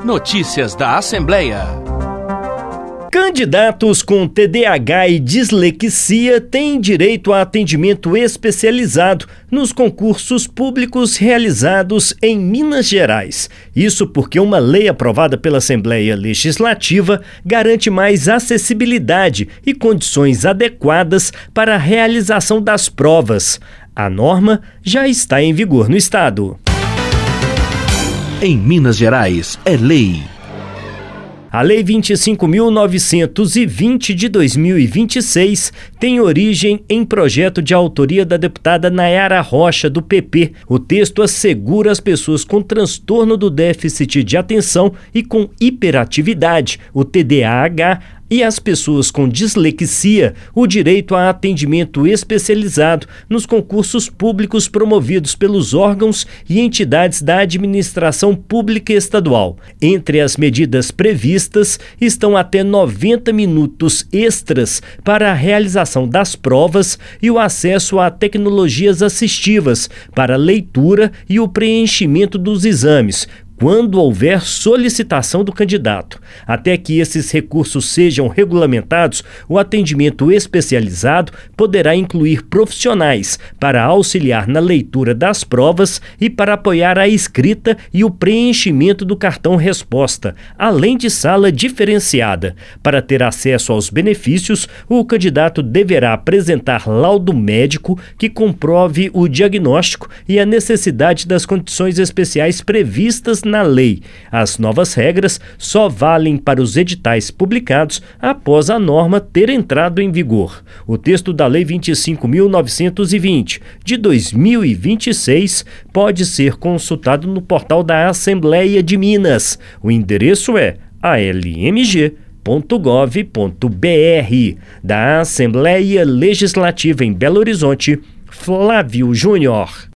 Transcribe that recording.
Notícias da Assembleia. Candidatos com TDAH e dislexia têm direito a atendimento especializado nos concursos públicos realizados em Minas Gerais. Isso porque uma lei aprovada pela Assembleia Legislativa garante mais acessibilidade e condições adequadas para a realização das provas. A norma já está em vigor no estado. Em Minas Gerais, é lei. A Lei 25.920 de 2026 tem origem em projeto de autoria da deputada Nayara Rocha, do PP. O texto assegura às pessoas com transtorno do déficit de atenção e com hiperatividade, o TDAH, e às pessoas com dislexia o direito a atendimento especializado nos concursos públicos promovidos pelos órgãos e entidades da administração pública estadual. Entre as medidas previstas estão até 90 minutos extras para a realização das provas e o acesso a tecnologias assistivas para a leitura e o preenchimento dos exames, quando houver solicitação do candidato. Até que esses recursos sejam regulamentados, o atendimento especializado poderá incluir profissionais para auxiliar na leitura das provas e para apoiar a escrita e o preenchimento do cartão resposta, além de sala diferenciada. Para ter acesso aos benefícios, o candidato deverá apresentar laudo médico que comprove o diagnóstico e a necessidade das condições especiais previstas na lei. As novas regras só valem para os editais publicados após a norma ter entrado em vigor. O texto da Lei 25.920 de 2026 pode ser consultado no portal da Assembleia de Minas. O endereço é almg.gov.br. Da Assembleia Legislativa em Belo Horizonte, Flávio Júnior.